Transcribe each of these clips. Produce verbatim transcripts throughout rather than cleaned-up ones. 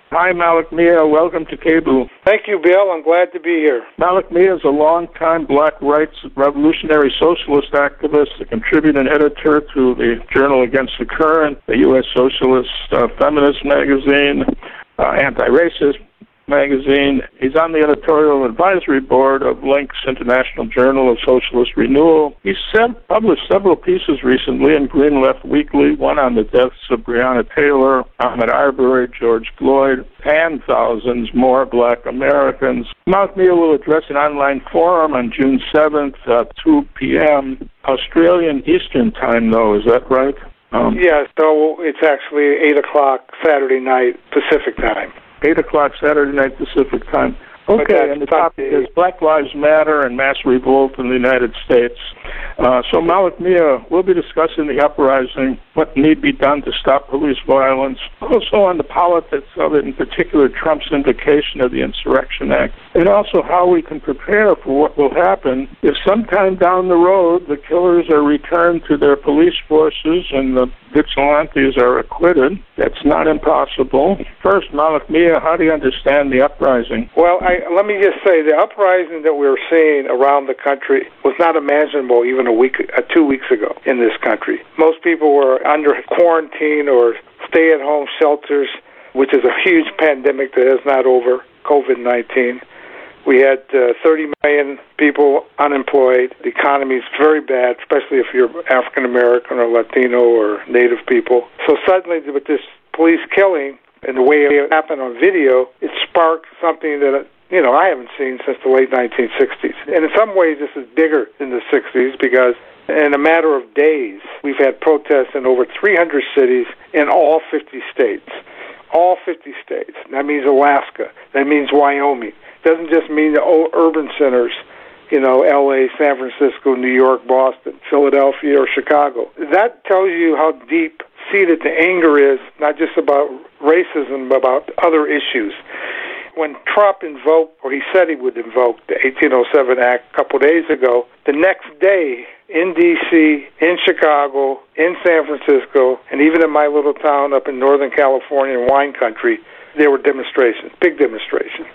Hi, Malik Mia. Welcome to K B U. Thank you, Bill. I'm glad to be here. Malik Mia is a longtime black rights revolutionary socialist activist, a contributing editor to the Journal Against the Current, the U S Socialist uh, Feminist magazine, uh, anti-racist magazine. He's on the editorial advisory board of Link's International Journal of Socialist Renewal. He's sent, published several pieces recently in Green Left Weekly, one on the deaths of Breonna Taylor, Ahmaud Arbery, George Floyd, and thousands more black Americans. Malik Mia will address an online forum on June seventh at two p.m. Australian Eastern Time, though, is that right? Um, yeah, so it's actually eight o'clock Saturday night Pacific Time. eight o'clock Saturday night Pacific Time. Okay, and the topic is Black Lives Matter and mass revolt in the United States. Uh, so, Malik Mia, we'll be discussing the uprising, what need be done to stop police violence, also on the politics of it, in particular Trump's invocation of the Insurrection Act, and also how we can prepare for what will happen if sometime down the road the killers are returned to their police forces and the vigilantes are acquitted. That's not impossible. First, Malik Mia, how do you understand the uprising? Well, I, let me just say the uprising that we were seeing around the country was not imaginable even a week, uh, two weeks ago in this country. Most people were under quarantine or stay-at-home shelters, which is a huge pandemic that is not over, COVID nineteen. We had uh, thirty million people unemployed. The economy is very bad, especially if you're African American or Latino or Native people. So suddenly, with this police killing and the way it happened on video, it sparked something that, you know, I haven't seen since the late nineteen sixties. And in some ways, this is bigger than the sixties because in a matter of days, we've had protests in over three hundred cities in all fifty states. All fifty states. That means Alaska. That means Wyoming. Doesn't just mean the old urban centers, you know, L A, San Francisco, New York, Boston, Philadelphia, or Chicago. That tells you how deep-seated the anger is, not just about racism, but about other issues. When Trump invoked, or he said he would invoke, the eighteen oh seven Act a couple days ago, the next day in D C, in Chicago, in San Francisco, and even in my little town up in Northern California in wine country, there were demonstrations, big demonstrations.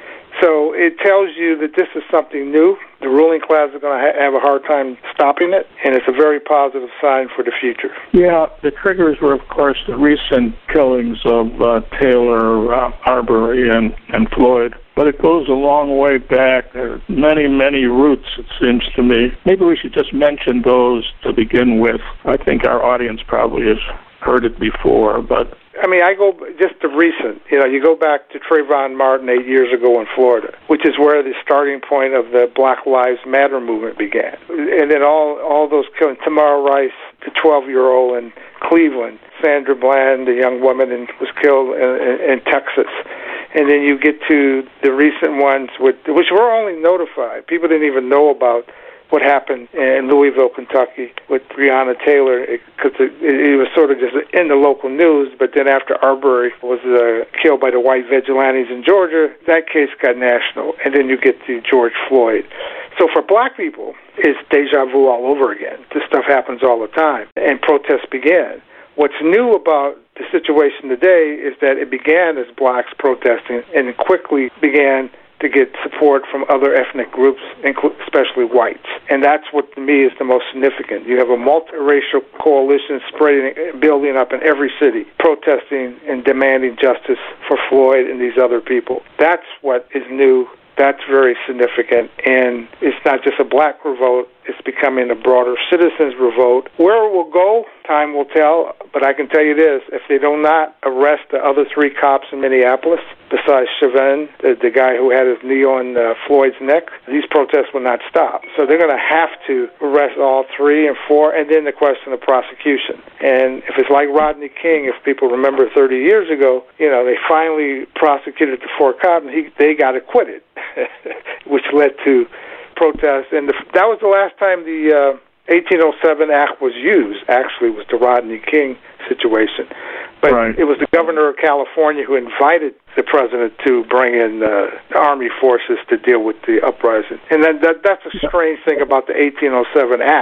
So it tells you that this is something new. The ruling class is going to ha- have a hard time stopping it, and it's a very positive sign for the future. Yeah, the triggers were, of course, the recent killings of uh, Taylor, uh, Arbery, and, and Floyd. But it goes a long way back. There are many, many roots, it seems to me. Maybe we should just mention those to begin with. I think our audience probably has heard it before, but... I mean, I go just to recent, you know, you go back to Trayvon Martin eight years ago in Florida, which is where the starting point of the Black Lives Matter movement began. And then all, all those killings, Tamar Rice, the twelve-year-old in Cleveland, Sandra Bland, the young woman, in, was killed in, in, in Texas. And then you get to the recent ones, with, which were only notified. People didn't even know about what happened in Louisville, Kentucky with Breonna Taylor, because it, it, it was sort of just in the local news, but then after Arbery was uh, killed by the white vigilantes in Georgia, that case got national, and then you get to George Floyd. So for black people, it's deja vu all over again. This stuff happens all the time, and protests began. What's new about the situation today is that it began as blacks protesting and it quickly began to get support from other ethnic groups, especially whites. And that's what, to me, is the most significant. You have a multiracial coalition spreading, building up in every city, protesting and demanding justice for Floyd and these other people. That's what is new. That's very significant. And it's not just a black revolt. It's becoming a broader citizens' revolt. Where it will go, time will tell. But I can tell you this, if they do not arrest the other three cops in Minneapolis, besides Chauvin, the, the guy who had his knee on uh, Floyd's neck, these protests will not stop. So they're going to have to arrest all three and four, and then the question of prosecution. And if it's like Rodney King, if people remember thirty years ago, you know, they finally prosecuted the four cops, and he, they got acquitted, which led to protests. And the, that was the last time the uh, eighteen oh seven Act was used, actually, was the Rodney King situation. But right. It was the governor of California who invited the president to bring in uh, the Army forces to deal with the uprising. And then that, that's a strange thing about the eighteen oh seven Act.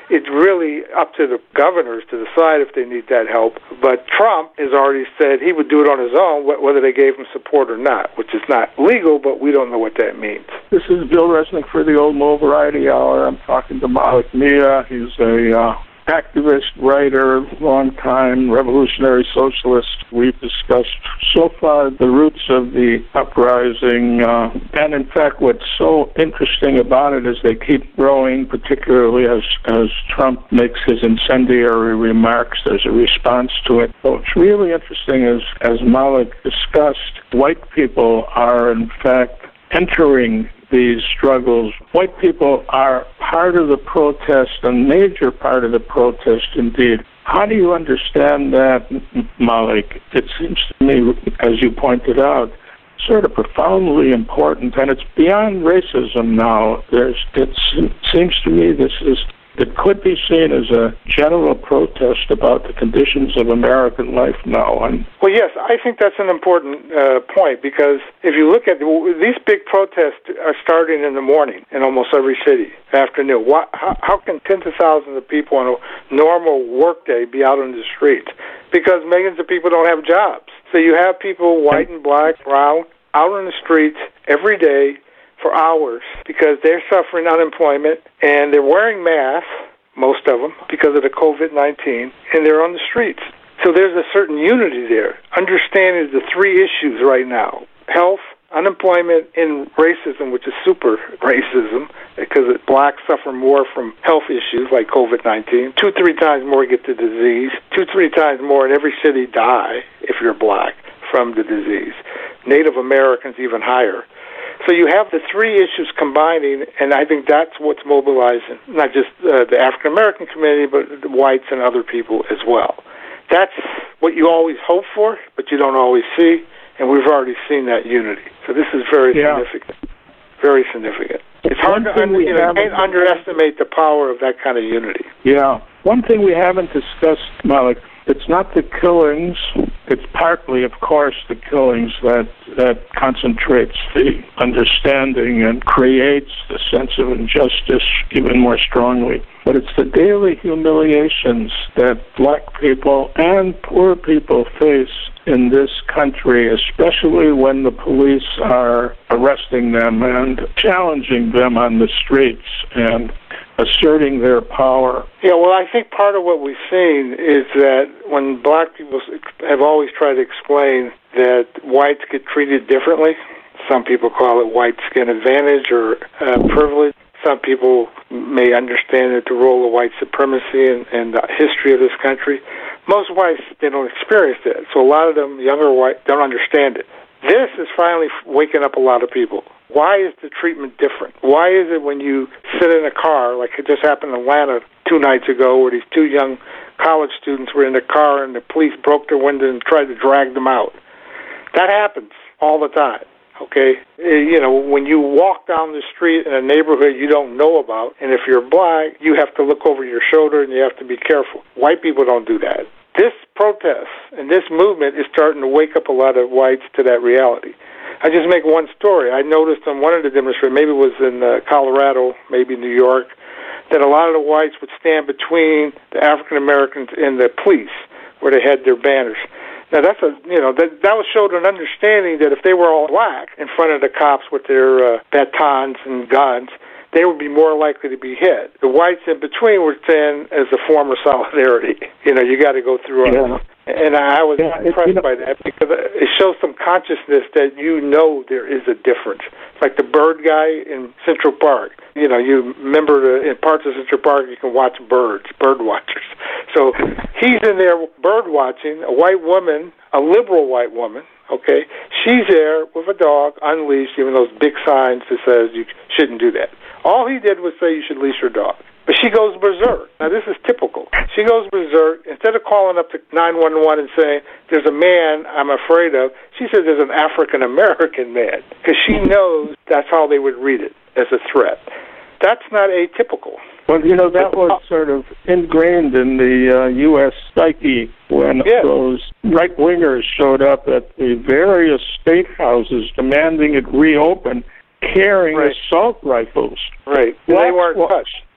it's really up to the governors to decide if they need that help. But Trump has already said he would do it on his own, whether they gave him support or not, which is not legal, but we don't know what that means. This is Bill Resnick for the Old Mo Variety Hour. I'm talking to Malik Mia. He's a uh, activist, writer, long-time revolutionary socialist. We've discussed so far the roots of the uprising, uh, and in fact what's so interesting about it is they keep growing, particularly as, as Trump makes his incendiary remarks. There's a response to it. So what's really interesting is, as Malik discussed, white people are in fact entering these struggles. White people are part of the protest, a major part of the protest indeed. How do you understand that, Malik? It seems to me, as you pointed out, sort of profoundly important, and it's beyond racism now. There's, it seems to me this is it could be seen as a general protest about the conditions of American life now. And well, yes, I think that's an important uh, point, because if you look at these big protests are starting in the morning in almost every city, afternoon. Why, how, how can tens of thousands of people on a normal workday be out on the streets? Because millions of people don't have jobs. So you have people, white and black, brown, out on the streets every day for hours because they're suffering unemployment and they're wearing masks, most of them, because of the COVID nineteen, and they're on the streets. So there's a certain unity there. Understanding the three issues right now: health, unemployment, and racism, which is super racism, because blacks suffer more from health issues like COVID nineteen. Two, three times more get the disease. Two, three times more in every city die, if you're black, from the disease. Native Americans even higher. So you have the three issues combining, and I think that's what's mobilizing, not just uh, the African-American community, but the whites and other people as well. That's what you always hope for, but you don't always see, and we've already seen that unity. So this is very yeah. significant, very significant. It's hard to under, you know, can't underestimate the power of that kind of unity. Yeah. One thing we haven't discussed, Malik, it's not the killings, it's partly, of course, the killings that, that concentrates the understanding and creates the sense of injustice even more strongly. But it's the daily humiliations that black people and poor people face in this country, especially when the police are arresting them and challenging them on the streets and asserting their power. Yeah, well, I think part of what we've seen is that when black people have always tried to explain that whites get treated differently, some people call it white skin advantage or uh, privilege. Some people may understand that the role of white supremacy and, and the history of this country. Most whites, they don't experience that. So a lot of them, younger white, don't understand it. This is finally waking up a lot of people. Why is the treatment different? Why is it when you sit in a car, like it just happened in Atlanta two nights ago, where these two young college students were in the car and the police broke their window and tried to drag them out? That happens all the time. Okay, you know, when you walk down the street in a neighborhood you don't know about, and if you're black, you have to look over your shoulder and you have to be careful. White people don't do that. This protest and this movement is starting to wake up a lot of whites to that reality. I just make one story. I noticed on one of the demonstrations, maybe it was in uh, Colorado, maybe New York, that a lot of the whites would stand between the African Americans and the police where they had their banners. Now that's a, you know, that that was showed an understanding that if they were all black in front of the cops with their uh, batons and guns, they would be more likely to be hit. The whites in between were saying as a form of solidarity. You know, you got to go through yeah. it. And I was yeah, impressed you know, by that because it shows some consciousness that you know there is a difference. Like the bird guy in Central Park. You know, you remember the, in parts of Central Park you can watch birds, bird watchers. So he's in there bird watching, a white woman, a liberal white woman, okay? She's there with a dog unleashed, even those big signs that says you shouldn't do that. All he did was say you should leash your dog. But she goes berserk. Now, this is typical. She goes berserk. Instead of calling up to nine one one and saying, there's a man I'm afraid of, she says there's an African-American man, because she knows that's how they would read it, as a threat. That's not atypical. Well, you know, that was sort of ingrained in the uh, U S psyche when yes. those right-wingers showed up at the various state houses demanding it reopen, carrying right. assault rifles. Right. Blacks, they weren't well, touched.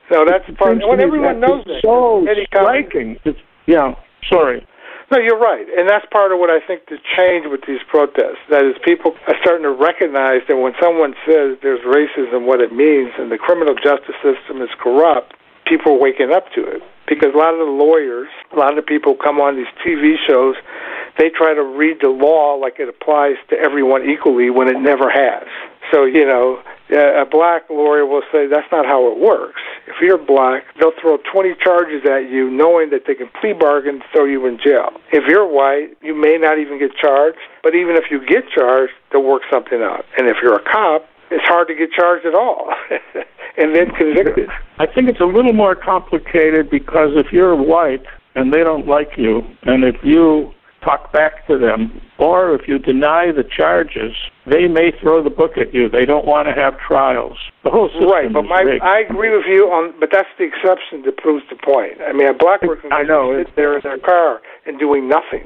No, that's part. When everyone knows that, so striking. It's, yeah, sorry. No, you're right, and that's part of what I think the change with these protests. That is, people are starting to recognize that when someone says there's racism, what it means, and the criminal justice system is corrupt, people are waking up to it. Because a lot of the lawyers, a lot of the people come on these T V shows, they try to read the law like it applies to everyone equally when it never has. So, you know, a black lawyer will say that's not how it works. If you're black, they'll throw twenty charges at you knowing that they can plea bargain and throw you in jail. If you're white, you may not even get charged, but even if you get charged, they'll work something out. And if you're a cop, it's hard to get charged at all and then convicted. I think it's a little more complicated because if you're white and they don't like you, and if you talk back to them, or if you deny the charges, they may throw the book at you. They don't want to have trials. The whole system right, but is my, rigged. I agree with you on, but that's the exception that proves the point. I mean, a black person I know sit there in their car and doing nothing.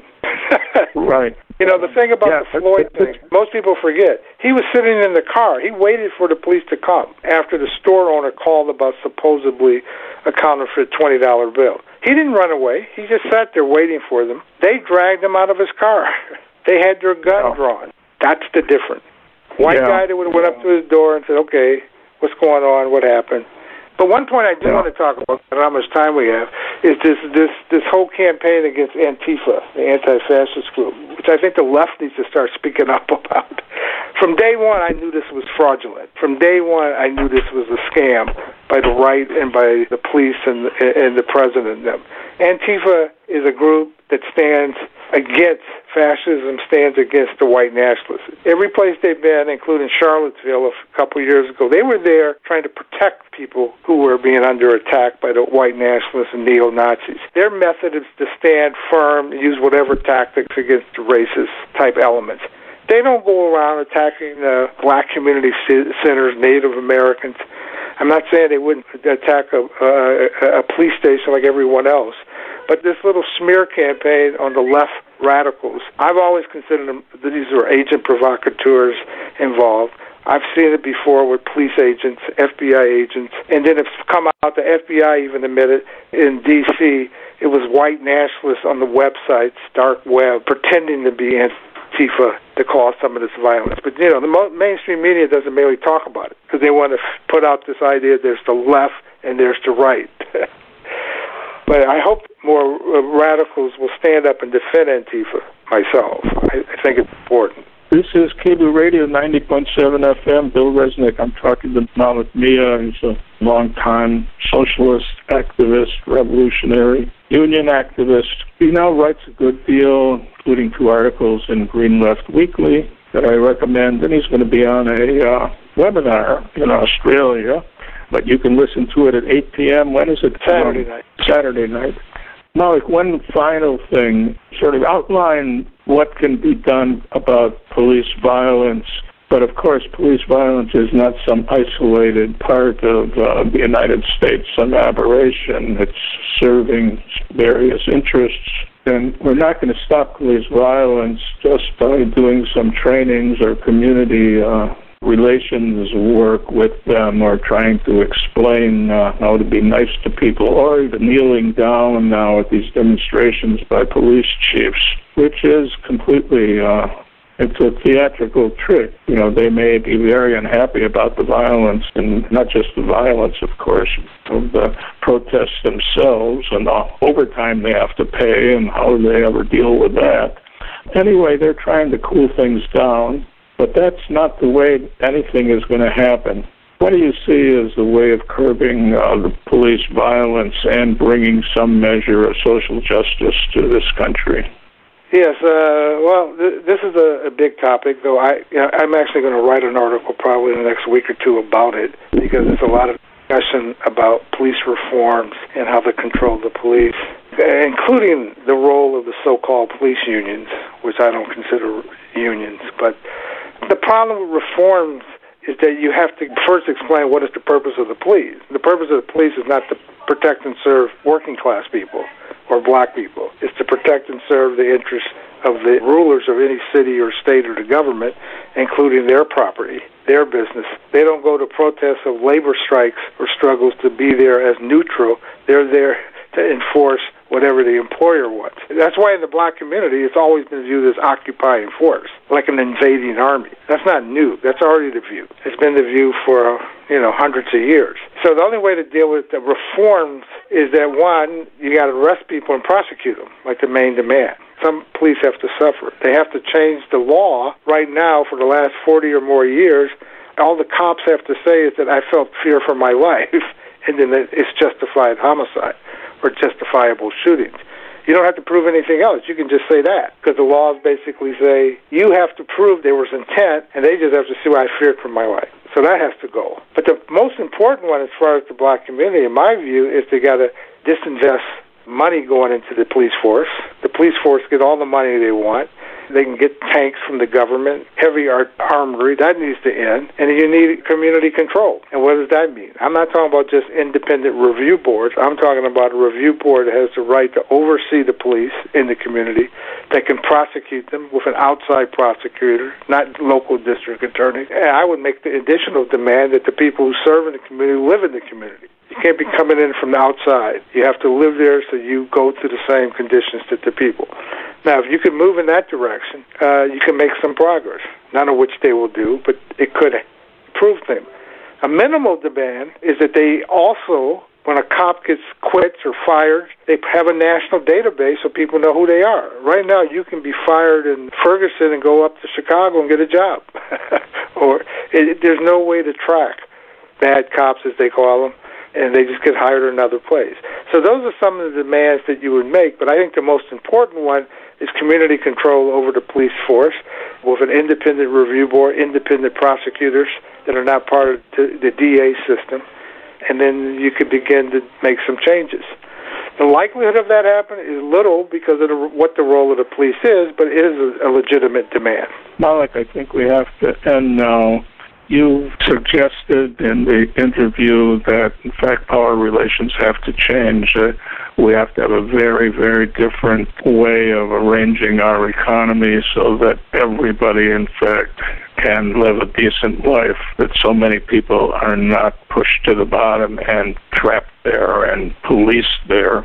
Right. You know, the thing about yeah, the Floyd but, but, thing, most people forget, he was sitting in the car. He waited for the police to come after the store owner called about supposedly a counterfeit twenty dollar bill. He didn't run away. He just sat there waiting for them. They dragged him out of his car. They had their gun oh. drawn. That's the difference. White yeah. guy that would have went up to his door and said, okay, what's going on, what happened? But one point I do yeah. want to talk about, and how much time we have, is this this this whole campaign against Antifa, the anti-fascist group, which I think the left needs to start speaking up about. From day one, I knew this was fraudulent. From day one, I knew this was a scam by the right and by the police and the, and the president. Antifa is a group that stands against fascism, stands against the white nationalists. Every place they've been, including Charlottesville a couple of years ago, they were there trying to protect people who were being under attack by the white nationalists and neo-Nazis. Their method is to stand firm, use whatever tactics against the racist-type elements. They don't go around attacking uh, black community centers, Native Americans. I'm not saying they wouldn't attack a, a, a police station like everyone else, but this little smear campaign on the left radicals, I've always considered them, these are agent provocateurs involved. I've seen it before with police agents, F B I agents, and then it's come out, the F B I even admitted in D C, it was white nationalists on the websites, dark web, pretending to be Antifa to cause some of this violence. But, you know, the mo- mainstream media doesn't really talk about it because they want to f- put out this idea there's the left and there's the right. But I hope more uh, radicals will stand up and defend Antifa myself. I, I think it's important. This is Cable Radio ninety point seven F M. Bill Resnick. I'm talking to Malik Mia. He's a longtime socialist, activist, revolutionary, union activist. He now writes a good deal, including two articles in Green Left Weekly that I recommend. And he's going to be on a uh, webinar in Australia. But you can listen to it at eight p.m. When is it? Saturday night. Saturday night. Malik, one final thing, sort of outline what can be done about police violence. But, of course, police violence is not some isolated part of uh, the United States, some aberration. It's serving various interests. And we're not going to stop police violence just by doing some trainings or community uh relations work with them or trying to explain uh, how to be nice to people or even kneeling down now at these demonstrations by police chiefs, which is completely, uh, it's a theatrical trick. You know, they may be very unhappy about the violence, and not just the violence, of course, of the protests themselves and the overtime they have to pay and how they ever deal with that. Anyway, they're trying to cool things down. But that's not the way anything is going to happen. What do you see as the way of curbing uh, the police violence and bringing some measure of social justice to this country? Yes, uh, well, th- this is a, a big topic, though I, you know, I'm actually going to write an article probably in the next week or two about it because there's a lot of discussion about police reforms and how to control the police, including the role of the so-called police unions, which I don't consider unions, but the problem with reforms is that you have to first explain what is the purpose of the police. The purpose of the police is not to protect and serve working class people or black people. It's to protect and serve the interests of the rulers of any city or state or the government including their property, their business. They don't go to protests of labor strikes or struggles to be there as neutral. They're there to enforce whatever the employer wants. That's why in the black community it's always been viewed as occupying force, like an invading army. That's not new. That's already the view. It's been the view for, you know, hundreds of years. So the only way to deal with the reforms is that, one, you got to arrest people and prosecute them, like the main demand. Some police have to suffer. They have to change the law. Right now, for the last forty or more years, all the cops have to say is that I felt fear for my life, and then it's justified homicide or justifiable shootings. You don't have to prove anything else. You can just say that, because the laws basically say you have to prove there was intent, and they just have to see why I feared for my life. So that has to go. But the most important one as far as the black community, in my view, is they got to disinvest money going into the police force. The police force get all the money they want. They can get tanks from the government, heavy armory. That needs to end. And you need community control. And what does that mean? I'm not talking about just independent review boards. I'm talking about a review board that has the right to oversee the police in the community, that can prosecute them with an outside prosecutor, not local district attorney. And I would make the additional demand that the people who serve in the community live in the community. You can't be coming in from the outside. You have to live there, so you go through the same conditions that the people. Now, if you can move in that direction, uh, you can make some progress, none of which they will do, but it could improve things. A minimal demand is that they also, when a cop gets quits or fired, they have a national database so people know who they are. Right now, you can be fired in Ferguson and go up to Chicago and get a job. or it, there's no way to track bad cops, as they call them, and they just get hired in another place. So those are some of the demands that you would make, but I think the most important one is community control over the police force with an independent review board, independent prosecutors that are not part of the D A system, and then you could begin to make some changes. The likelihood of that happening is little because of the, what the role of the police is, but it is a, a legitimate demand. Malik, I think we have to end now. You suggested in the interview that, in fact, power relations have to change. Uh, we have to have a very, very different way of arranging our economy so that everybody, in fact, can live a decent life, that so many people are not pushed to the bottom and trapped there and policed there.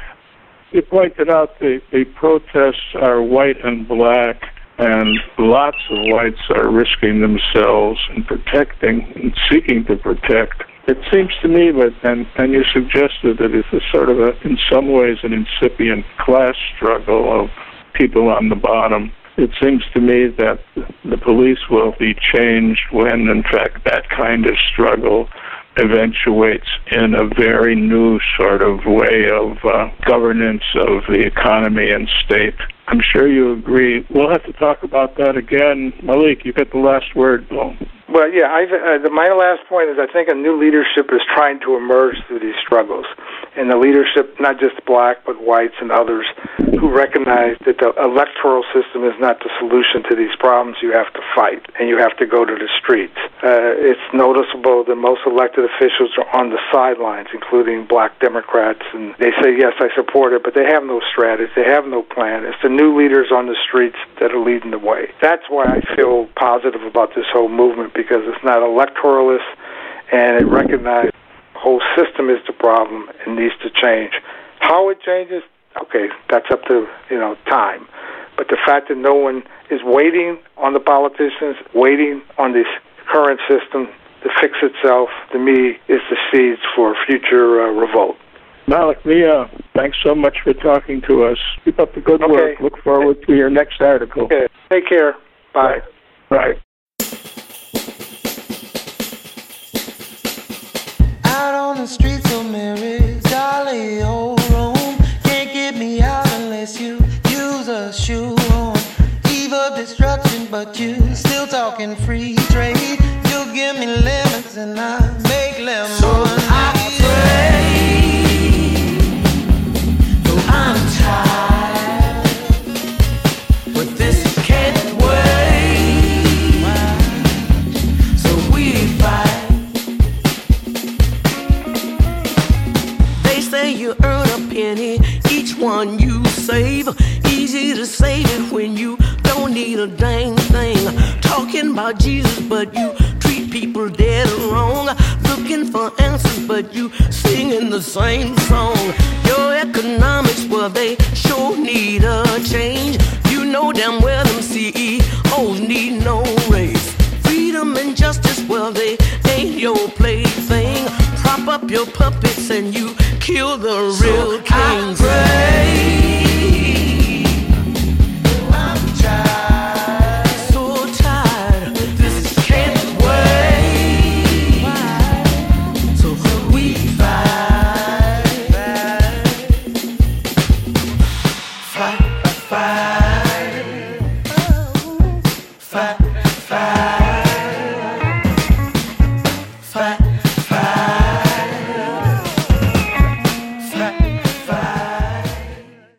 You pointed out the, the protests are white and black, and lots of whites are risking themselves and protecting and seeking to protect. It seems to me, but and, and you suggested that it's a sort of, a, in some ways, an incipient class struggle of people on the bottom. It seems to me that the police will be changed when, in fact, that kind of struggle eventuates in a very new sort of way of uh, governance of the economy and state. I'm sure you agree. We'll have to talk about that again. Malik, you get the last word, though. Well, yeah, I, uh, the, my last point is I think a new leadership is trying to emerge through these struggles. And the leadership, not just black, but whites and others, who recognize that the electoral system is not the solution to these problems. You have to fight, and you have to go to the streets. Uh, it's noticeable that most elected officials are on the sidelines, including black Democrats, and they say, yes, I support it, but they have no strategy. They have no plan. It's the new leaders on the streets that are leading the way. That's why I feel positive about this whole movement, because it's not electoralist, and it recognizes the whole system is the problem and needs to change. How it changes, okay, that's up to, you know, time. But the fact that no one is waiting on the politicians, waiting on this current system to fix itself, to me, is the seeds for future uh, revolt. Malik Mia, thanks so much for talking to us. Keep up the good okay. work. Look forward to your next article. Okay. Take care. Bye. Right. Out on the streets of Mary's jolly old Rome. Can't get me out unless you use a shoe on. Eve of destruction, but you still talking free trade. You give me lemons and I make lemons. So I I'm tired, but this can't wait, so we fight. They say you earn a penny, each one you save. Easy to save it when you don't need a dang thing. Talking about Jesus, but you treat people dead and wrong. Looking for answers, but you singing the same song. Your economics, well, they sure need a change. You know damn well them C E Os need no raise. Freedom and justice, well, they ain't your plaything. Prop up your puppets and you kill the real so kings. I pray. Fight, fight, fight.